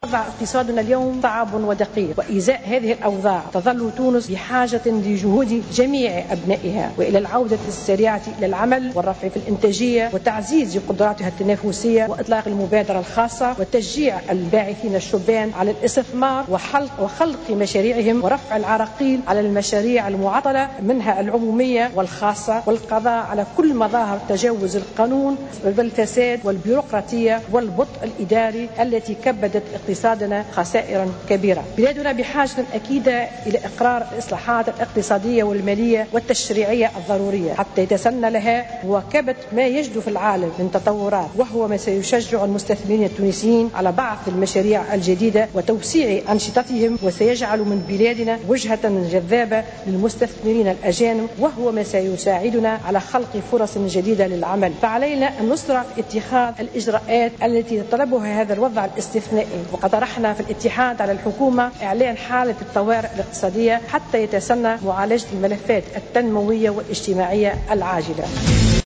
وضع اقتصادنا اليوم صعب ودقيق، وإزاء هذه الأوضاع تظل تونس بحاجة لجهود جميع أبنائها وإلى العودة السريعة إلى العمل والرفع في الإنتاجية وتعزيز قدراتها التنافسية وإطلاق المبادرة الخاصة وتشجيع الباعثين الشبان على الاستثمار وخلق مشاريعهم ورفع العراقيل على المشاريع المعطلة منها العمومية والخاصة والقضاء على كل مظاهر تجاوز القانون والفساد والبيروقراطية والبطء الإداري التي كبدت اقتصادنا خسائر كبيرة. بلادنا بحاجة أكيدة إلى إقرار الإصلاحات الاقتصادية والمالية والتشريعية الضرورية حتى يتسنى لها مواكبة ما يجد في العالم من تطورات، وهو ما سيشجع المستثمرين التونسيين على بعض المشاريع الجديدة وتوسيع أنشطتهم، وسيجعل من بلادنا وجهة جذابة للمستثمرين الأجانب، وهو ما سيساعدنا على خلق فرص جديدة للعمل. فعلينا أن نسرع في اتخاذ الإجراءات التي يتطلبها هذا الوضع الاستثنائي، وقد طرحنا في الاتحاد على الحكومة إعلان حالة الطوارئ الاقتصادية حتى يتسنى معالجة الملفات التنموية والاجتماعية العاجلة.